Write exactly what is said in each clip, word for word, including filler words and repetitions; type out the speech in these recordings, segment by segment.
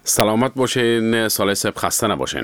سلامت باشین. سال صبح خسته نباشین.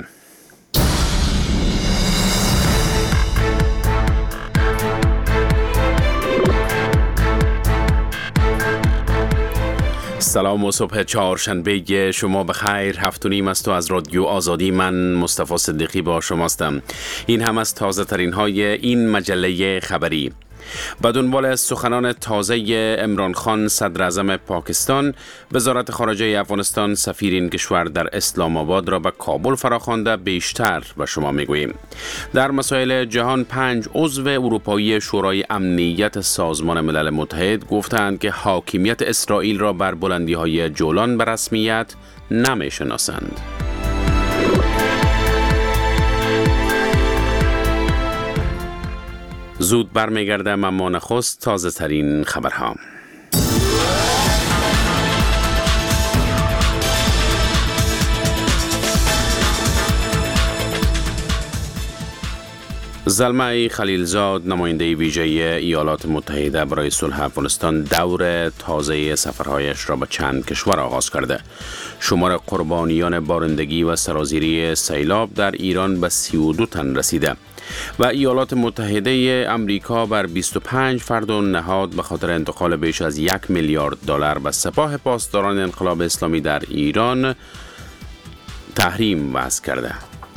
سلام و صبح چهارشنبه شما بخیر. هفت و نیم است و از رادیو آزادی من مصطفی صدیقی با شماستم. این هم از تازه ترین های این مجله خبری. به دنبال سخنان تازه عمران خان صدر اعظم پاکستان، وزارت خارجه افغانستان سفیر این کشور در اسلام آباد را به کابل فراخوانده. بیشتر به شما میگوییم. در مسائل جهان، پنج عضو اروپایی شورای امنیت سازمان ملل متحد گفتند که حاکمیت اسرائیل را بر بلندی های جولان به رسمیت نمیشناسند. زود برمیگردم، اما نخست تازه ترین خبرها. زلمه خلیلزاد، نماینده ویژه ایالات متحده برای صلح افغانستان، دور تازه سفرهایش را به چند کشور آغاز کرده. شمار قربانیان بارندگی و سرازیری سیلاب در ایران به سی و دو تن رسیده و ایالات متحده امریکا بر بیست و پنج فرد و نهاد به خاطر انتقال بیش از یک میلیارد دلار به سپاه پاسداران انقلاب اسلامی در ایران تحریم وضع کرده.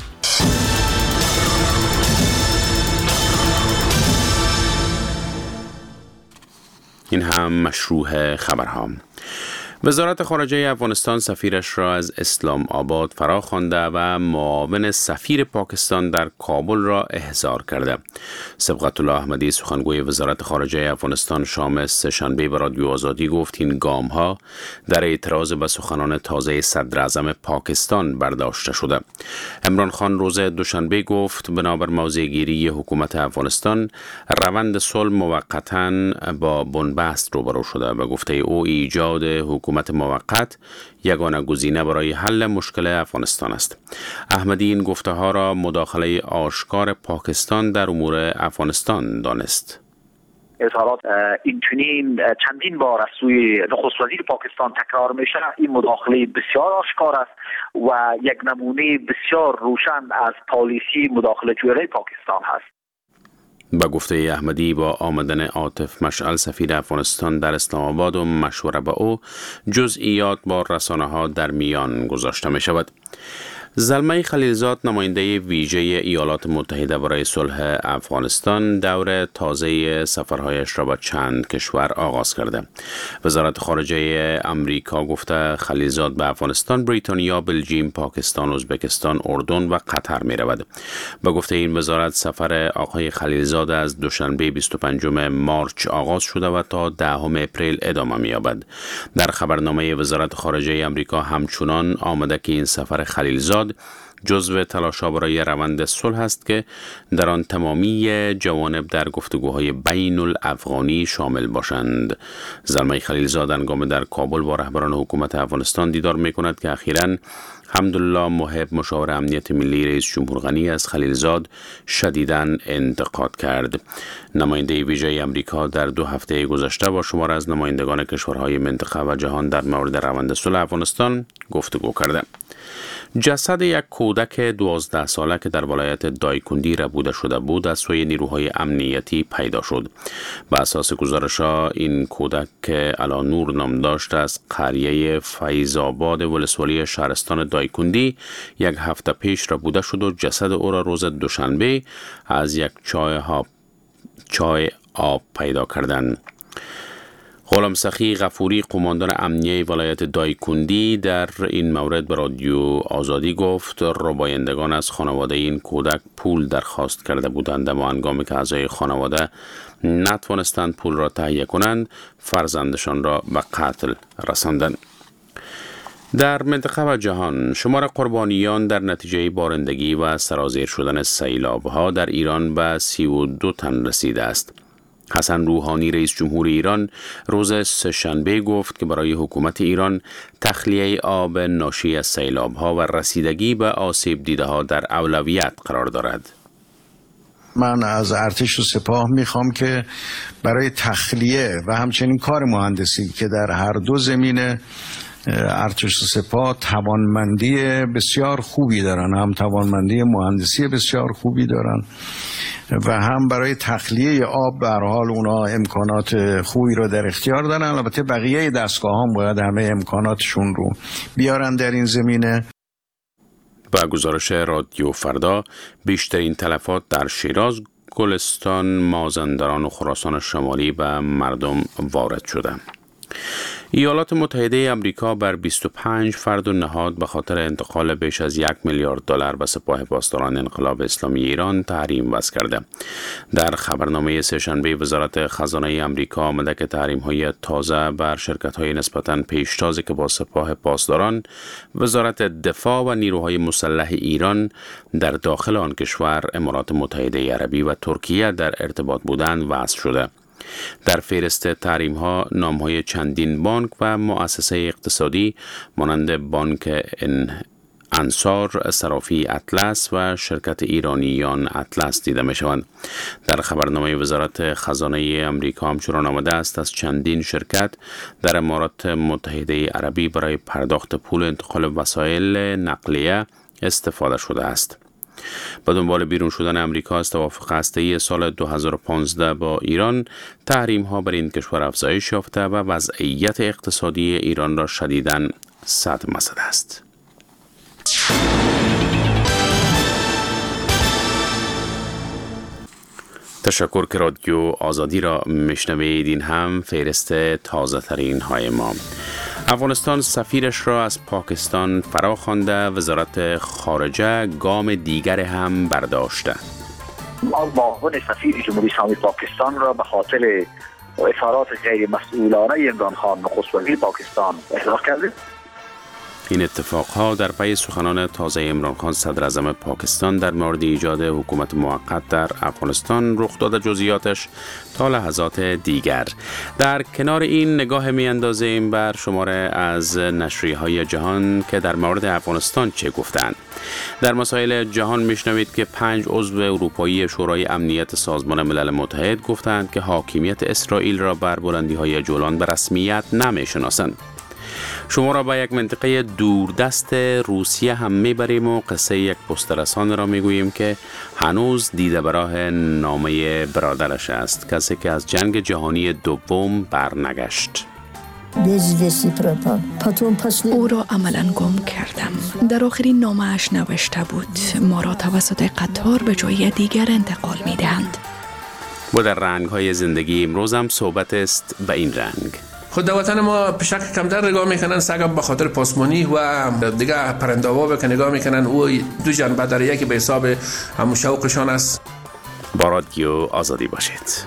این هم مشروع خبرها. وزارت خارجه افغانستان سفیرش را از اسلام آباد فراخوانده و معاون سفیر پاکستان در کابل را احضار کرده. سبقت الله احمدی، سخنگوی وزارت خارجه افغانستان، شام سه‌شنبه به رادیو آزادی گفت این گام ها در اعتراض به سخنان تازه صدر اعظم پاکستان برداشته شده. عمران خان روز دوشنبه گفت بنابر موضع‌گیری حکومت افغانستان روند صلح موقتاً با بنبست روبرو شده. به گفته او ایجاد حکومت حکومت موقت یگانه گزینه برای حل مشکل افغانستان است. احمدی این گفته ها را مداخله آشکار پاکستان در امور افغانستان دانست. اظهارات این چنین چندین بار از سوی نخست وزیر پاکستان تکرار میشه. این مداخله بسیار آشکار است و یک نمونه بسیار روشن از پالیسی مداخله جویانه پاکستان هست. با گفته احمدی، با آمدن عاطف مشعل سفیر افغانستان در اسلام آباد و مشوره با او، جزئیات با رسانه ها در میان گذاشته می شود. زلمه خلیلزاد، نماینده ویژه ایالات متحده برای صلح افغانستان، دور تازه سفرهایش را با چند کشور آغاز کرده. وزارت خارجه امریکا گفته خلیلزاد به افغانستان، بریتانیا، بلژیم، پاکستان، ازبکستان، اردن و قطر می رود. به گفته این وزارت، سفر آقای خلیلزاد از دوشنبه بیست و پنجم مارچ آغاز شده و تا دهم اپریل ادامه می یابد. در خبرنامه وزارت خارجه امریکا همچنان آمده که این سفر خلیلزاد جزو تلاش‌ها برای روند صلح است که در آن تمامی جوانب در گفتگوهای بین الافغانی شامل باشند. زلمه خلیلزاد هنگام در کابل با رهبران حکومت افغانستان دیدار می‌کند که اخیراً حمدالله محب، مشاور امنیت ملی رئیس جمهور غنی، از خلیلزاد شدیداً انتقاد کرد. نماینده ویژه امریکا در دو هفته گذشته با شمار از نمایندگان کشورهای منطقه و جهان در مورد روند صلح افغانستان گفتگو کرده. جسد یک کودک دوازده ساله که در ولایت دایکندی ربوده شده بود از سوی نیروهای امنیتی پیدا شد. به اساس گزارش‌ها این کودک که علانور نام داشت از قریه فیض‌آباد ولسوالی شهرستان دایکندی یک هفته پیش ربوده شد و جسد او را روز دوشنبه از یک چای ها چای آب پیدا کردند. غلام سخی غفوری، قماندان امنیه ولایت دایکندی، در این مورد به رادیو آزادی گفت ربایندگان از خانواده این کودک پول درخواست کرده بودند، اما هنگامی که اعضای خانواده نتوانستند پول را تهیه کنند، فرزندشان را به قتل رساندند. در منطقه و جهان، شمار قربانیان در نتیجه بارندگی و سرازیر شدن سیلاب‌ها در ایران به سی و دو تن رسیده است. حسن روحانی، رئیس جمهور ایران، روز سه‌شنبه گفت که برای حکومت ایران تخلیه آب ناشی از سیلاب‌ها و رسیدگی به آسیب دیده‌ها در اولویت قرار دارد. من از ارتش و سپاه میخوام که برای تخلیه و همچنین کار مهندسی که در هر دو زمینه ارتش و سپاه توانمندی بسیار خوبی دارن، هم توانمندی مهندسی بسیار خوبی دارن و هم برای تخلیه آب به هر حال اونا امکانات خوبی رو در اختیار دارن. البته بقیه دستگاه هم باید همه امکاناتشون رو بیارن در این زمینه. با گزارش رادیو فردا، بیشترین تلفات در شیراز، گلستان، مازندران و خراسان شمالی به مردم وارد شده. ایالات متحده آمریکا بر بیست و پنج فرد و نهاد به خاطر انتقال بیش از یک میلیارد دلار به سپاه پاسداران انقلاب اسلامی ایران تحریم وضع کرده. در خبرنامه سه‌شنبه وزارت خزانه آمریکا آمده که تحریم‌های تازه بر شرکت‌های نسبتاً پیشتازی که با سپاه پاسداران، وزارت دفاع و نیروهای مسلح ایران در داخل آن کشور، امارات متحده عربی و ترکیه در ارتباط بودند وضع شده. در فهرست تحریم ها نام های چندین بانک و مؤسسه اقتصادی مانند بانک انصار، صرافی اطلس و شرکت ایرانیان اطلس دیده می شوند. در خبرنامه وزارت خزانه آمریکا همچنان آمده است از چندین شرکت در امارات متحده عربی برای پرداخت پول انتقال وسایل نقلیه استفاده شده است. با دنبال بیرون شدن امریکا از توافق هسته‌ای سال دو هزار و پانزده با ایران، تحریم ها بر این کشور افزایش یافته و وضعیت اقتصادی ایران را شدیداً صدمه زده است. تشکر که رادیو آزادی را میشنوید. این هم فهرست تازه ترین های ما. افغانستان سفیرش را از پاکستان فرا خوانده، وزارت خارجه گام دیگر هم برداشته. معاون سفیر جمهوری اسلامی پاکستان را به خاطر اظهارات غیر مسئولانه عمران خان نخست وزیر پاکستان احضار کرده. این اتفاقها در پی سخنان تازه عمران خان صدر اعظم پاکستان در مورد ایجاد حکومت موقت در افغانستان رخ داده. جزئیاتش تا لحظات دیگر. در کنار این نگاه می اندازیم بر شماره از نشریه‌های جهان که در مورد افغانستان چه گفتند. در مسائل جهان میشنوید که پنج عضو اروپایی شورای امنیت سازمان ملل متحد گفتند که حاکمیت اسرائیل را بر بلندی‌های جولان به رسمیت نمی‌شناسند. شما را به یک منطقه دوردست روسیه هم میبریم و قصه یک پست‌رسان را میگوییم که هنوز دیده به راه نامه برادرش است، کسی که از جنگ جهانی دوم برنگشت. او را عملاً گم کردم. در آخرین نامه‌اش نوشته بود ما را توسط قطار به جای دیگر انتقال میدهند. و در رنگ‌های زندگی امروز هم صحبت است به این رنگ. خود در وطن ما پشک کمتر نگاه میکنن، سگ به خاطر پاسمانی و دیگه پرنده‌ها که نگاه میکنن او دو جنبه داره، یکی به حساب همون شوقشان است. با رادیو آزادی باشید.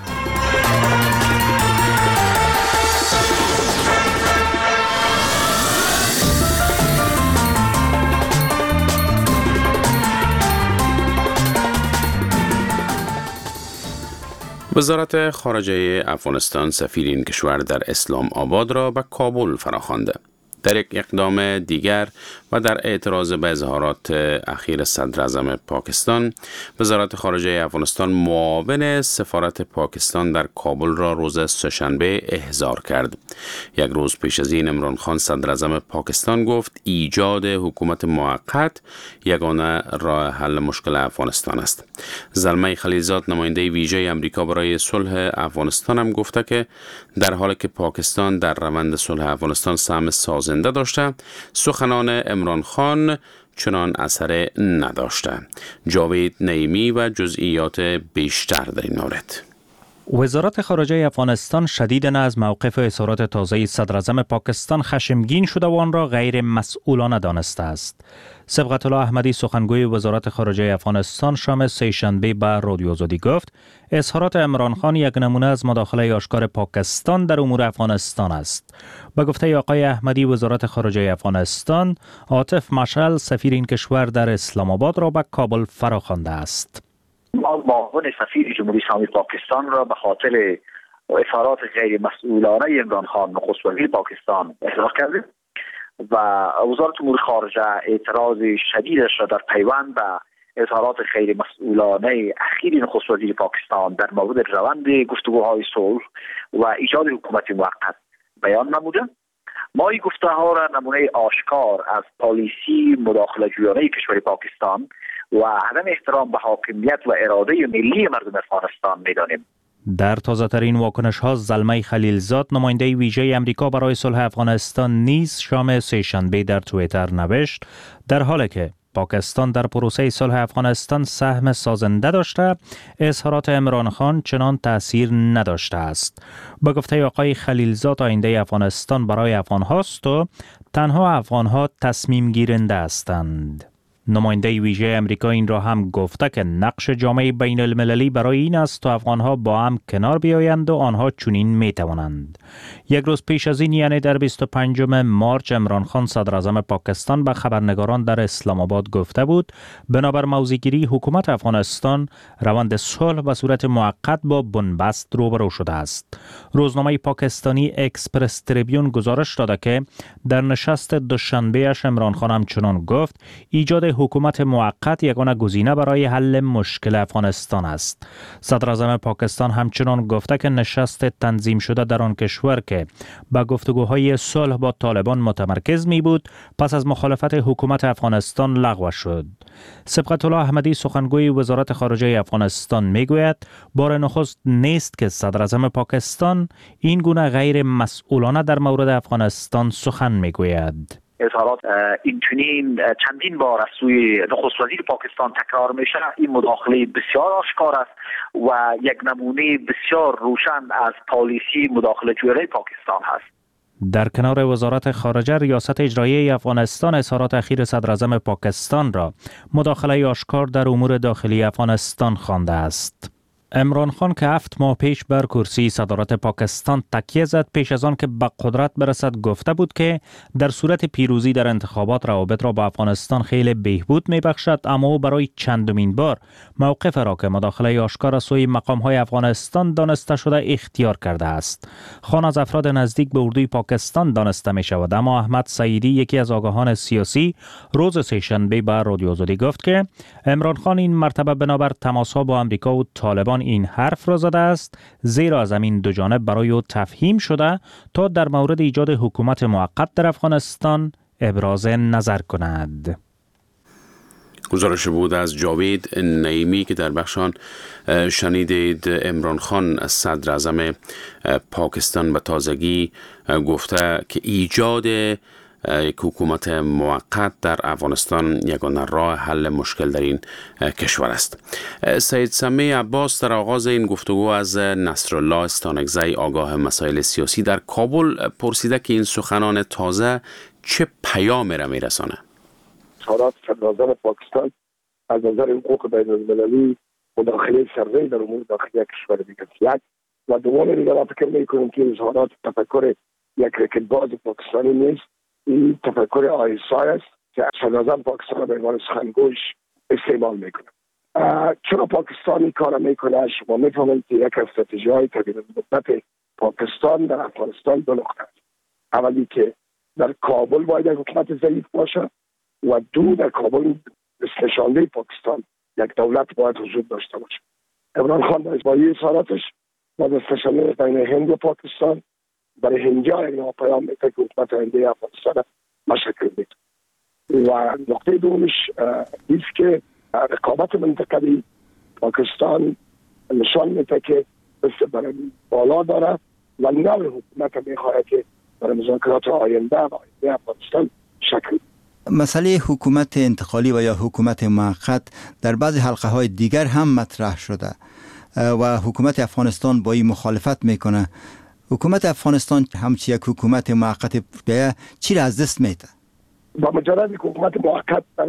وزارت خارجه افغانستان سفیر این کشور در اسلام آباد را به کابل فراخوانده. در یک اقدام دیگر و در اعتراض به اظهارات اخیر صدر اعظم پاکستان، وزارت خارجه افغانستان معاون سفارت پاکستان در کابل را روز سه‌شنبه احضار کرد. یک روز پیش از این عمران خان صدر اعظم پاکستان گفت ایجاد حکومت موقت یگانه راه حل مشکل افغانستان است. زلمه خلیلزاد نماینده ویژه آمریکا برای صلح افغانستان هم گفته که در حالی که پاکستان در روند صلح افغانستان سهم سازنده داشته، سخنان عمران خان چنان اثر نداشته. جاوید نعیمی و جزئیات بیشتر در این مورد. وزارت خارجه افغانستان شدیداً از موقف اظهارات تازه صدر اعظم پاکستان خشمگین شده و آن را غیر مسئولانه دانسته است. صبغت الله احمدی سخنگوی وزارت خارجه افغانستان شام سه‌شنبه به رادیو آزادی گفت اظهارات عمران خان یک نمونه از مداخله آشکار پاکستان در امور افغانستان است. به گفته آقای احمدی، وزارت خارجه افغانستان عاطف مشعل سفیر این کشور در اسلام آباد را به کابل فراخوانده است. معاون سفیر جمهوری اسلامی پاکستان را به خاطر اظهارات غیر مسئولانه عمران خان نخست وزیر پاکستان احضار کرده و وزارت امور خارجه اعتراض شدیدش را در پیوند به اظهارات غیر مسئولانه اخیر نخست وزیر پاکستان در مورد روند گفتگوهای صلح و ایجاد حکومت موقت بیان نموده ما این گفته ها را نمونه آشکار از پالیسی مداخله جویانه کشور پاکستان و عدم احترام به حاکمیت و اراده ملی مردم افغانستان می‌دانیم. در تازه ترین واکنش ها زلمه خلیلزاد نماینده ویژه امریکا برای صلح افغانستان نیز شام سه‌شنبه در توییتر نوشت در حالی که پاکستان در پروسه صلح افغانستان سهم سازنده داشته، اظهارات عمران خان چنان تأثیر نداشته است. به گفته آقای خلیلزاد آینده افغانستان برای افغان هاست و تنها افغان ها تصمیم گیرنده هستند. نماینده ویژه امریکا این را هم گفته که نقش جامعه بین المللی برای این است تا افغانها با هم کنار بیایند و آنها چنین می توانند. یک روز پیش از این یعنی در بیست و پنجم مارچ عمران خان صدر اعظم پاکستان به خبرنگاران در اسلام آباد گفته بود بنابر موضع‌گیری حکومت افغانستان روند صلح به صورت موقت با بنبست روبرو شده است. روزنامه پاکستانی اکسپرس تریبیون گزارش داده که در نشست دوشنبه اش عمران خان همچنان گفت ایجاد حکومت موقت یگانه گزینه برای حل مشکل افغانستان است. صدر اعظم پاکستان همچنان گفته که نشست تنظیم شده در آن کشور که با گفتگوهای صلح با طالبان متمرکز می بود پس از مخالفت حکومت افغانستان لغو شد. سبقت الله احمدی سخنگوی وزارت خارجه افغانستان می گوید بار نخست نیست که صدر اعظم پاکستان این گونه غیر مسئولانه در مورد افغانستان سخن می گوید. اظهارات این چنین چندین بار از سوی نخست وزیر پاکستان تکرار میشه. این مداخله بسیار آشکار است و یک نمونه بسیار روشن از پالیسی مداخله جویانه پاکستان هست. در کنار وزارت خارجه ریاست اجرایی افغانستان اظهارات اخیر صدر اعظم پاکستان را مداخله آشکار در امور داخلی افغانستان خوانده است. عمران خان که هفت ماه پیش بر کرسی صدارت پاکستان تکیه زد پیش از آن که به قدرت برسد گفته بود که در صورت پیروزی در انتخابات روابط را با افغانستان خیلی بهبود می بخشد، اما او برای چندمین بار موقف را که مداخله آشکار از سوی مقام های افغانستان دانسته شده اختیار کرده است. خان از افراد نزدیک به اردوی پاکستان دانسته می شود، اما احمد سعیدی یکی از آگاهان سیاسی روز سه‌شنبه به رادیو آزادی گفت که عمران خان این مرتبه بنابر تماس‌ها با آمریکا و طالبان این حرف را زده است زیرا از همین دو جانب برای او تفهیم شده تا در مورد ایجاد حکومت موقت در افغانستان ابراز نظر کند. گزارش بود از جاوید نعیمی که در بخشان شنیدید. عمران خان صدر اعظم پاکستان به تازگی گفته که ایجاد یک حکومت موقت در افغانستان یگانه راه حل مشکل در این کشور است. سید سمی عباس در آغاز این گفتگو از نصرالله استانکزی آگاه مسائل سیاسی در کابل پرسیده که این سخنان تازه چه پیامی را میرسانه؟ اظهارات صدر اعظم پاکستان از نظر حقوق بین المللی مداخله سرزنی در امور داخلی کشور دیگر یک و دوم دیگر را فکر میکنم که اظهارات تفکر یک رکتباز پاکستانی نیست. این تفکر آیسای است که صدر اعظم پاکستان به عنوان سخنگویش استعمال میکنه. چرا پاکستان این کار میکنه؟ شما میفهمید که یک استراتژی های تغییر مدت پاکستان در افغانستان دو نقطه است. اولی که در کابل باید یک حکومت ضعیف باشه و دو در کابل نشانده پاکستان یک دولت باید وجود داشته باشه. عمران خان در با این اظهاراتش با نشانده بین هند و پاکستان برای هندیا یک پیام میده که حکومت آینده افغانستان مشکل میده. و نقطه دومش ایست که رقابت منطقه‌ای پاکستان نشان میده که بس برای بالا داره و نوع حکومت میخواهد که برای مذاکرات آینده و آینده افغانستان شکل. مسئله حکومت انتقالی و یا حکومت موقت در بعضی حلقه های دیگر هم مطرح شده و حکومت افغانستان با این مخالفت میکنه. حکومت افغانستان همچی یک حکومت موقت بیایه چی را از دست میده؟ با مجرد حکومت موقت از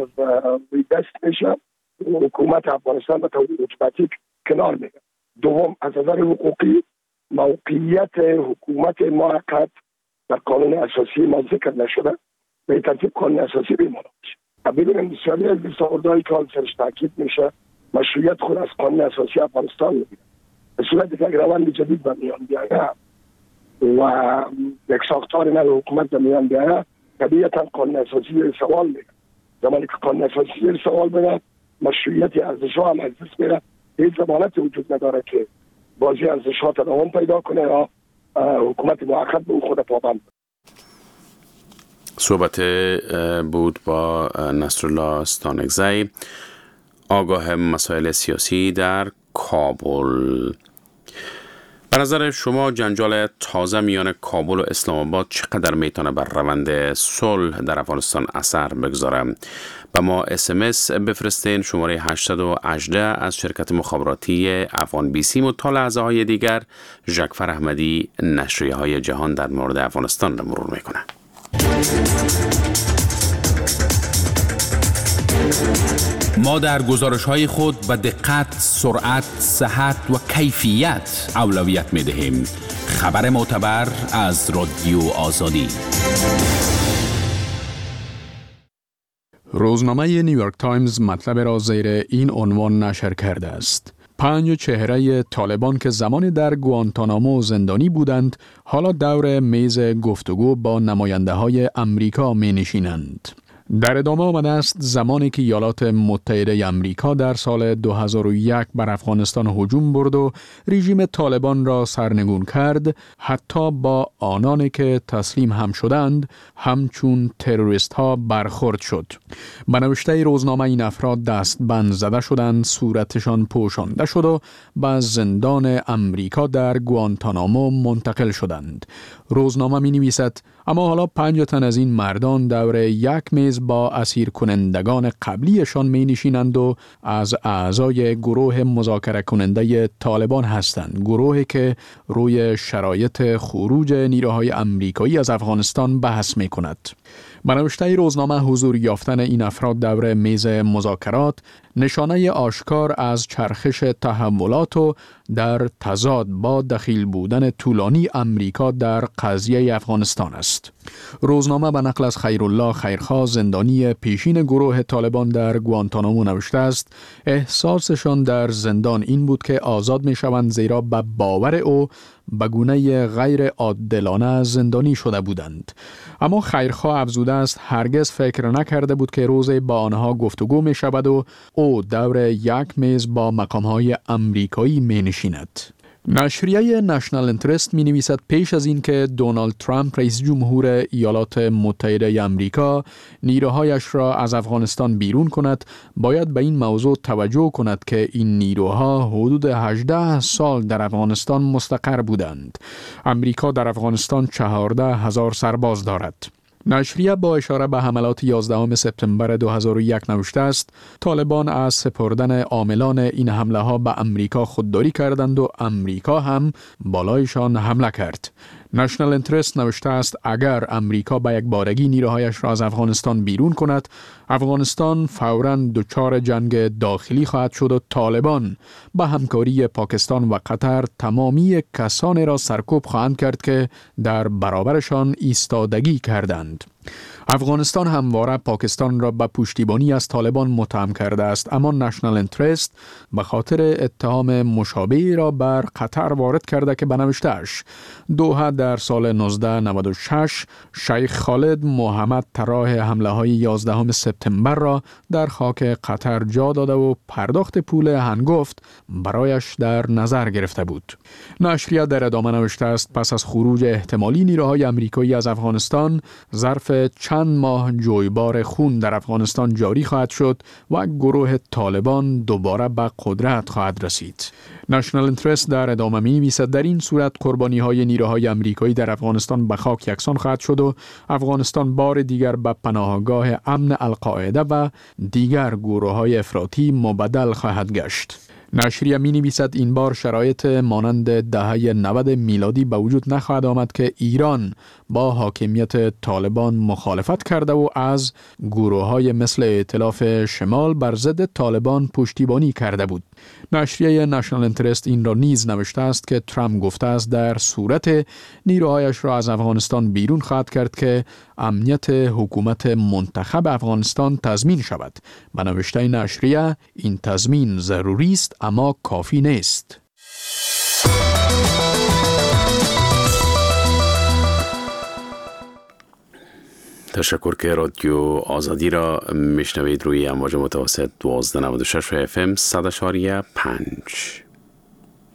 دست میشه حکومت افغانستان به طور اتوماتیک کنار میره. دوم از نظر حقوقی موقعیت حکومت موقت در قانون اساسی ما ذکر نشده، به ترتیب قانون اساسی بیمانه میشه. ببینیم بسیاری از دستاوردهایی که سرش تاکید میشه مشروعیت خود از قانون اساسی افغانستان میگیره. به صورتی که روند جدید به میان بیایه و یک ساختار نو حکومت به میان بیایه طبیعتا قانون اساسی سوال میگه. زمانی که قانون اساسی سوال بره مشروعیت ارزش‌ها هم از دست میره. هیچ ضمانتی وجود نداره که بازی ارزش‌ها تداوم پیدا کنه یا حکومت موقت به خود پابند. صحبت بود با نصرالله ستانکزی، آگاه مسائل سیاسی در کابل. به نظر شما جنجال تازه میان کابل و اسلام آباد چقدر میتونه بر روند صلح در افغانستان اثر بگذاره؟ به ما اس ام اس بفرستین، شماره هشت یک هشت از شرکت مخابراتی افغان بی سی. تا لحظه های دیگر ژکفر احمدی نشریه های جهان در مورد افغانستان را مرور میکنه. ما در گزارش‌های خود به دقت، سرعت، صحت و کیفیت اولویت می‌دهیم. خبر معتبر از رادیو آزادی. روزنامه نیویورک تایمز مطلب را زیر این عنوان نشر کرده است: پنج چهره طالبان که زمانی در گوانتانامو زندانی بودند، حالا دور میز گفتگو با نماینده‌های امریکا می‌نشینند. در ادامه آمده است زمانی که ایالات متحده امریکا در سال دو هزار و یک بر افغانستان هجوم برد و رژیم طالبان را سرنگون کرد، حتی با آنانی که تسلیم هم شدند همچون تروریست ها برخورد شد. به نوشته روزنامه این افراد دستبند زده شدند، صورتشان پوشانده شد و به زندان امریکا در گوانتانامو منتقل شدند. روزنامه می نویسد اما حالا پنج تن از این مردان دور یک میز با اسیر کنندگان قبلیشان می نشینند و از اعضای گروه مذاکره کننده طالبان هستند، گروهی که روی شرایط خروج نیروهای امریکایی از افغانستان بحث می کند. به نوشته روزنامه حضور یافتن این افراد دور میز مذاکرات نشانه آشکار از چرخش تحولات و در تضاد با دخیل بودن طولانی امریکا در قضیه افغانستان است. روزنامه به نقل از خیرالله خیرخواه، زندانی پیشین گروه طالبان در گوانتانامو نوشته است احساسشان در زندان این بود که آزاد می شوند، زیرا به باور او به گونه غیر عادلانه زندانی شده بودند. اما خیرخواه افزوده است هرگز فکر نکرده بود که روزی با آنها گفتگو می شود و او دور یک میز با مقامهای امریکایی می نشیند. نشریه نشنال انترست می نویسد پیش از این که دونالد ترامپ رئیس جمهور ایالات متحده امریکا نیروهایش را از افغانستان بیرون کند، باید به این موضوع توجه کند که این نیروها حدود هجده سال در افغانستان مستقر بودند. امریکا در افغانستان چهارده هزار سرباز دارد. نشریه با اشاره به حملات یازدهم سپتامبر دو هزار و یک نوشته است طالبان از سپردن عاملان این حمله ها به امریکا خودداری کردند و امریکا هم بالایشان حمله کرد. نشنال انترست نوشته است اگر امریکا به یک بارگی نیروهایش را از افغانستان بیرون کند، افغانستان فوراً دچار جنگ داخلی خواهد شد و طالبان با همکاری پاکستان و قطر تمامی کسانی را سرکوب خواهند کرد که در برابرشان ایستادگی کردند. افغانستان همواره پاکستان را به پشتیبانی از طالبان متهم کرده است، اما نشنال انترست به خاطر اتهام مشابهی را بر قطر وارد کرده که به نوشته‌اش دوحه در سال نوزده نود و شش شیخ خالد محمد طراح حمله های یازدهم سپتامبر را در خاک قطر جا داده و پرداخت پول هنگفت برایش در نظر گرفته بود. نشریه در ادامه نوشته است پس از خروج احتمالی نیروهای امریکایی از افغانستان، ظرف چند ماه جویبار خون در افغانستان جاری خواهد شد و گروه طالبان دوباره به قدرت خواهد رسید. نشنال انترست در ادامه می نویسد در این صورت قربانی های نیروهای امریکایی در افغانستان به خاک یکسان خواهد شد و افغانستان بار دیگر به پناهگاه امن القاعده و دیگر گروه های افراطی مبدل خواهد گشت. نشریه می نویسد این بار شرایط مانند دهه نود میلادی به وجود نخواهد آمد که ایران با حاکمیت طالبان مخالفت کرده و از گروه‌های مثل ائتلاف شمال بر ضد طالبان پشتیبانی کرده بود. نشریه نشنال انترست این را نیز نوشته است که ترامپ گفته است در صورت نیروهایش را از افغانستان بیرون خواهد کرد که امنیت حکومت منتخب افغانستان تضمین شود. به نوشته نشریه این تضمین ضروری است اما کافی نیست. تشکر که رادیو آزادی را میشنوید روی امواج متوسط دوازده نود و شش اف ام صد اشاریه پنج.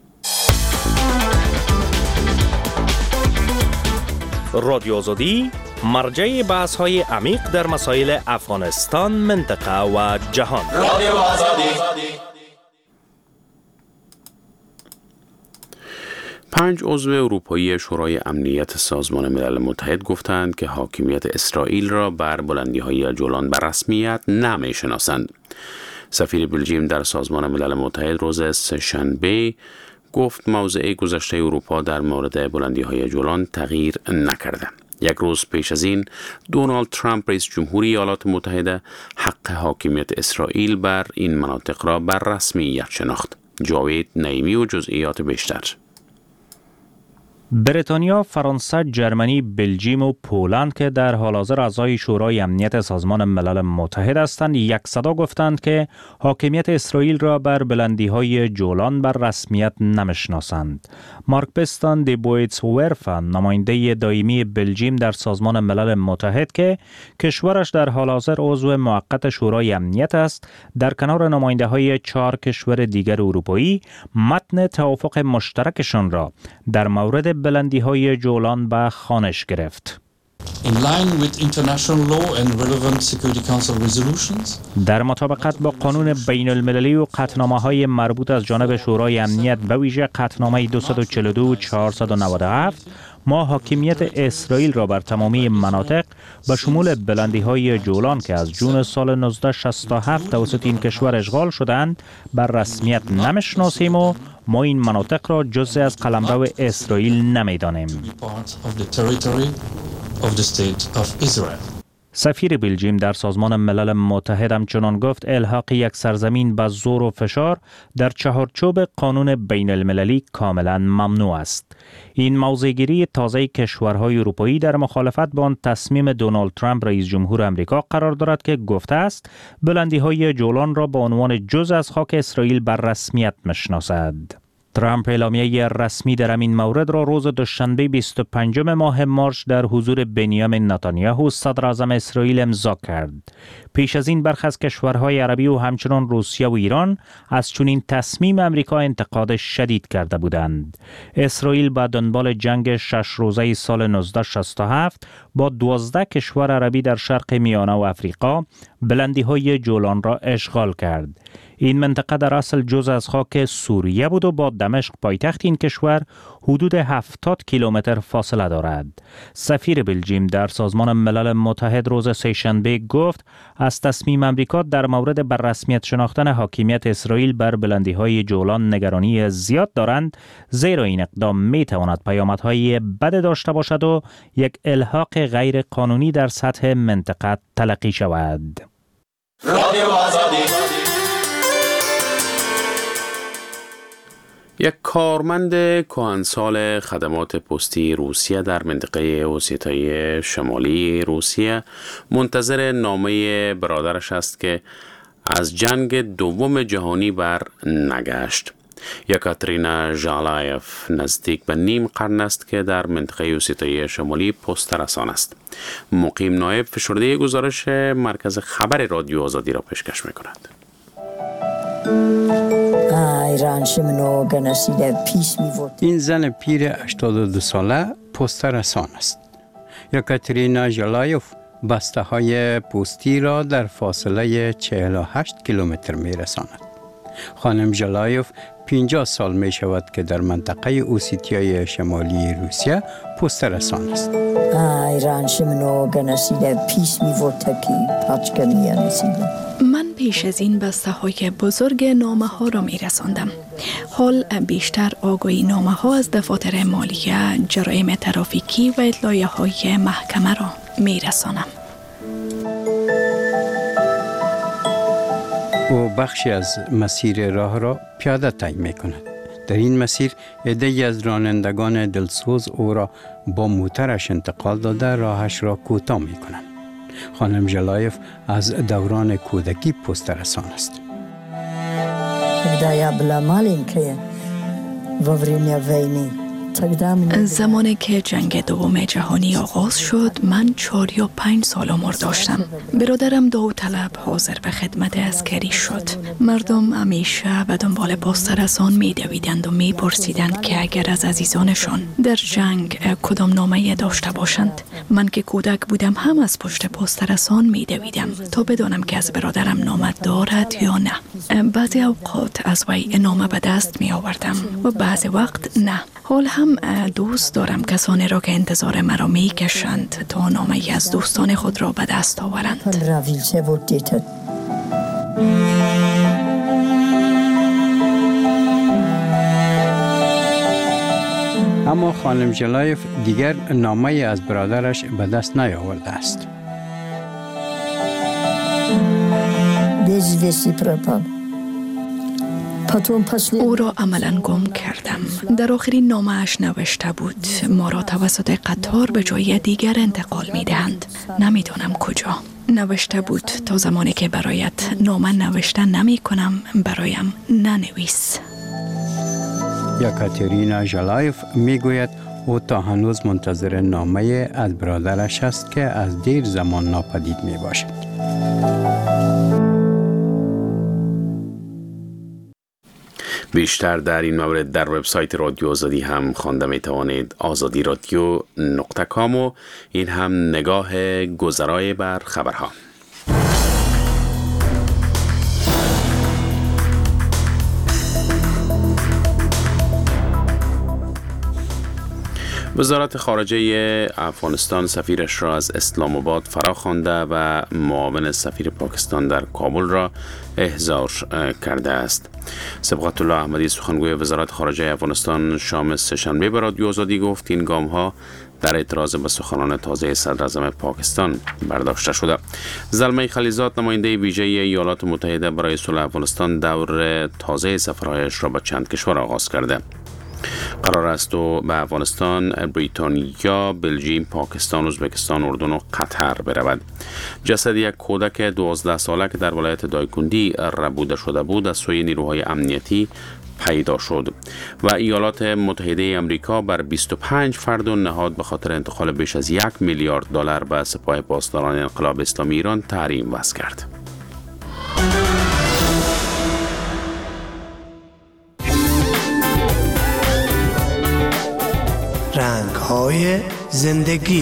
رادیو آزادی مرجع بحث های عمیق در مسائل افغانستان، منطقه و جهان. رادیو آزادی. پنج عضو اروپایی شورای امنیت سازمان ملل متحد گفتند که حاکمیت اسرائیل را بر بلندی‌های جولان به رسمیت نمی‌شناسند. سفیر بلژیم در سازمان ملل متحد روز سه‌شنبه گفت موضع گذشته اروپا در مورد بلندی‌های جولان تغییر نکرده. یک روز پیش از این دونالد ترامپ رئیس جمهوری ایالات متحده حق حاکمیت اسرائیل بر این مناطق را بر رسمیت شناخت. جاوید نعیمی و جزئیات بیشتر. بریتانیا، فرانسه، جرمنی، بلژیم و پولند که در حال حاضر اعضای شورای امنیت سازمان ملل متحد هستند، یک صدا گفتند که حاکمیت اسرائیل را بر بلندی‌های جولان بر رسمیت نمی‌شناسند. مارک پستان دی بویتسورف، نماینده دائمی بلژیم در سازمان ملل متحد که کشورش در حال حاضر عضو موقت شورای امنیت است، در کنار نماینده‌های چهار کشور دیگر اروپایی متن توافق مشترکشان را در مورد بلندی‌های جولان به خوانش گرفت. In line with international law and relevant Security Council resolutions. در مطابقت با قانون بین المللی و قطعنامه‌های مربوط از جانب شورای امنیت به ویژه قطعنامه دویست و چهل و دو و چهارصد و نود و هفت، ما حاکمیت اسرائیل را بر تمامی مناطق به شمول بلندی‌های جولان که از جون سال نوزده شصت و هفت توسط این کشور اشغال شدند بر رسمیت نمی‌شناسیم و ما این مناطق را جزء از قلمرو اسرائیل نمی‌دانیم. سفیر بلژیم در سازمان ملل متحد همچنان گفت الحاق یک سرزمین به زور و فشار در چهارچوب قانون بین المللی کاملا ممنوع است. این موضع‌گیری تازه کشورهای اروپایی در مخالفت با آن تصمیم دونالد ترامپ رئیس جمهور آمریکا قرار دارد که گفته است بلندی‌های جولان را به عنوان جزء از خاک اسرائیل بر رسمیت می‌شناسد. ترامپ اعلامیه رسمی در این مورد را روز دوشنبه بیست و پنجم ماه مارس در حضور بنیامین نتانیاهو صدر اعظم اسرائیل امضا کرد. پیش از این برخی از کشورهای عربی و همچنان روسیه و ایران از چنین تصمیم آمریکا انتقاد شدید کرده بودند. اسرائیل با دنبال جنگ شش روزه سال نوزده شصت و هفت با دوازده کشور عربی در شرق میانه و افریقا بلندی‌های جولان را اشغال کرد. این منطقه در اصل جزء از خاک سوریه بود و با دمشق پایتخت این کشور حدود هفتاد کیلومتر فاصله دارد. سفیر بلژیم در سازمان ملل متحد روز سه‌شنبه گفت از تصمیم آمریکا در مورد بر رسمیت شناختن حاکمیت اسرائیل بر بلندی‌های جولان نگرانی زیاد دارند، زیرا این اقدام می‌تواند پیامدهای بد داشته باشد و یک الحاق غیر قانونی در سطح منطقه تلقی شود. رادیو آزادی. یک کارمند کهنسال خدمات پستی روسیه در منطقه اوسیتای شمالی روسیه منتظر نامه برادرش است که از جنگ دوم جهانی بر نگشت. یکاترینا ژالایف نزدیک به نیم قرن است که در منطقه اوسیتای شمالی پست رسان است. مقیم نایب فشرده گزارش مرکز خبر رادیو آزادی را پیشکش می‌کند. این زن پیر هشتاد و دو ساله پست رسان است. یکاترینا ژالایف بسته های پستی را در فاصله چهل و هشت کیلومتر می رساند. خانم ژالایف پنجاه سال می شود که در منطقه اوسیتیای شمالی روسیه پست رسان است. من پیش از این بسته های بزرگ نامه ها را می رساندم. حال بیشتر آگاهی نامه ها از دفاتر مالیه، جرایم ترافیکی و اطلاعیه های محکمه را می رسانم. او بخشی از مسیر راه را پیاده طی می کند. در این مسیر عده‌ای از رانندگان دلسوز او را با موترش انتقال داده راهش را کوتاه می کنند. خانم ژالایف از دوران کودکی پست رسان است. زمانی که جنگ دوم جهانی آغاز شد من چهار یا پنج سال عمر داشتم. برادرم داوطلب حاضر به خدمت عسکری شد. مردم همیشه به دنبال پاسترسان می دویدند و می پرسیدند که اگر از عزیزانشان در جنگ کدام نامه داشته باشند. من که کودک بودم هم از پشت پاسترسان می دویدم تا بدانم که از برادرم نامه دارد یا نه. بعضی اوقات از وی نامه به دست می آوردم و بعضی وقت نه. حال هم دوست دارم کسانی را که انتظار مرا می کشند تا نامه از دوستان خود را به دست آورند. اما خانم جلایف دیگر نامه از برادرش به دست نیاورده است. او را عملاً گم کردم. در آخرین نامه‌اش نوشته بود ما را توسط قطار به جای دیگر انتقال می دهند. نمیدانم کجا. نوشته بود تا زمانی که برایت نامه نوشته نمی کنم برایم ننویس. یکاترینا ژلایف می گوید او تا هنوز منتظر نامه از برادرش است که از دیر زمان ناپدید می باشد. بیشتر در این مورد در وبسایت رادیو آزادی هم خوانده می توانید. آزادی رادیو نقطه کام و این هم نگاه گذرای بر خبرها. وزارت خارجه افغانستان سفیرش را از اسلام آباد فرا خوانده و معاون سفیر پاکستان در کابل را احضار کرده است. سبقت الله احمدی سخنگوی وزارت خارجه افغانستان شام سه‌شنبه به رادیو آزادی گفت این گام ها در اعتراض به سخنان تازه صدر اعظم پاکستان برداشته شده. زلمه خلیزاد نماینده ویژه ایالات متحده برای صلح افغانستان دور تازه سفرهایش را به چند کشور آغاز کرده. قرار است و به افغانستان، بریتانیا، بلژیم، پاکستان، ازبکستان، اردن و قطر برود. جسد یک کودک دوازده ساله که در ولایت دایکندی ربوده شده بود از سوی نیروهای امنیتی پیدا شد و ایالات متحده امریکا بر بیست و پنج فرد و نهاد به خاطر انتقال بیش از یک میلیارد دلار به سپاه پاسداران انقلاب اسلامی ایران تحریم وضع کرد. رنگ‌های زندگی.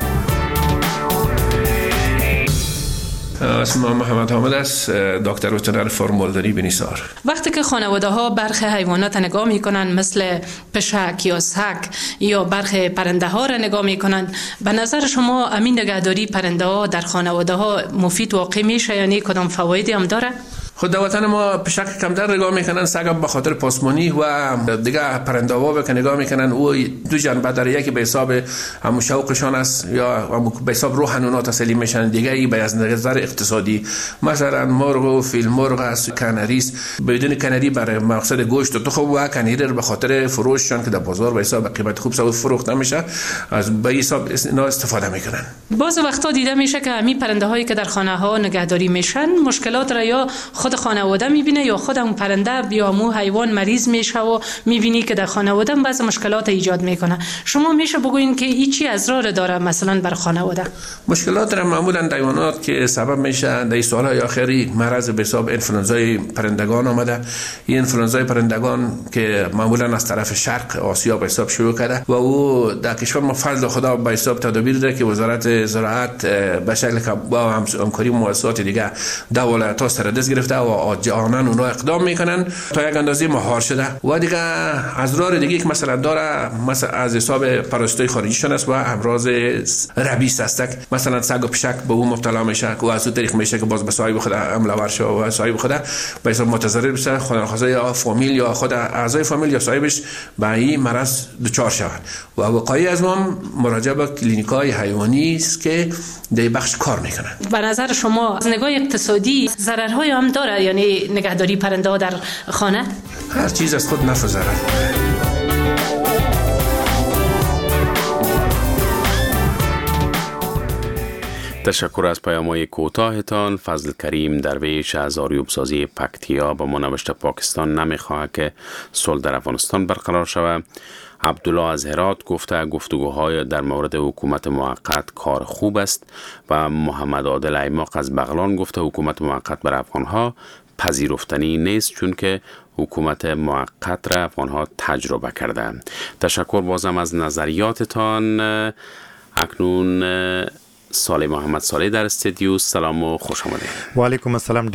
اسمم محمد حامد است، دکتر وترینر فرمولدری بنیسار. وقتی که خانواده ها برخی حیوانات نگاه می کنند مثل پشک یا سگ یا برخی پرنده ها را نگاه می کنند، به نظر شما امین نگهداری پرنده ها در خانواده ها مفید واقع میشه یعنی کدام فوایدی هم داره؟ خود در وطن ما پشک کمتر نگاه میکنن، سگ به خاطر پاسمانی و دیگه پرنده ها که نگاه میکنن او دو جنبه داره، یکی به حساب همون شوقشان است یا به حساب روحانیات تسلیم میشن، دیگه ای به از نظر اقتصادی مثلا مرغ و فیل مرغ است، کانری است، بدون کانری برای مقصد گوشت و تخم و کانری رو به خاطر فروششان که در بازار به حساب قیمت خوب سوار فروخته میشه از به حساب اینا استفاده میکنن. بعض وقتا دیده میشه که همین پرنده هایی که در خانه ها نگهداری میشن مشکلات را یا خود خانواده میبینه یا خود اون پرنده یا مو حیوان مریض میشه و میبینی که در خانواده بعض مشکلات ایجاد میکنه. شما میشه بگوین که این چی اضرار داره مثلا بر خانواده؟ مشکلات را معمولا حیوانات که سبب میشه در سالهای آخری مرض به حساب انفلوئنزای پرندگان آمده. این انفلوئنزای پرندگان که معمولا از طرف شرق آسیا به حساب شروع کرده و او در کشور ما فضل خدا به حساب تدابیر داره که وزارت زراعت به شکل با همکاری مؤسسات دیگه دولت ها سر دست گرفته و جهانن اونا اقدام میکنن تا یک اندازه مهار شده و دیگه اضرار دیگه که مثلا داره مثلا از حساب پرستوی خارجیشون است و امراض ربیس است، مثلا سگ و پشک به اون مبتلا میشه و از اون طریق میشه که باز به صاحب خود حمله ور شه و صاحب خود به حساب متضرر بشه، خانواده یا فامیل یا خود اعضای فامیل یا صاحبش به این مرض دچار شود و وقایع از ما مراجعه به کلینیکای حیوانی است که در بخش کار میکنن. به نظر شما از نگاه اقتصادی ضررهای هم داره یعنی نگهداری پرنده ها در خانه؟ هر چیز از خود نفع ضرر داره. تشکر از پیام‌های کوتاهتان. فضل کریم درویش از آریوبسازی پکتیا به ما نوشته پاکستان نمیخواهد که صلح در افغانستان برقرار شود. عبدالله از هرات گفته گفتگوهای در مورد حکومت موقت کار خوب است و محمد عادل ایماق از بغلان گفته حکومت موقت بر افغانها پذیرفتنی نیست چون که حکومت موقت را افغانها تجربه کرده. تشکر بازم از نظریاتتان. اکنون صالح محمد صالح در استودیو. سلام و خوش آمدید. و علیکم السلام.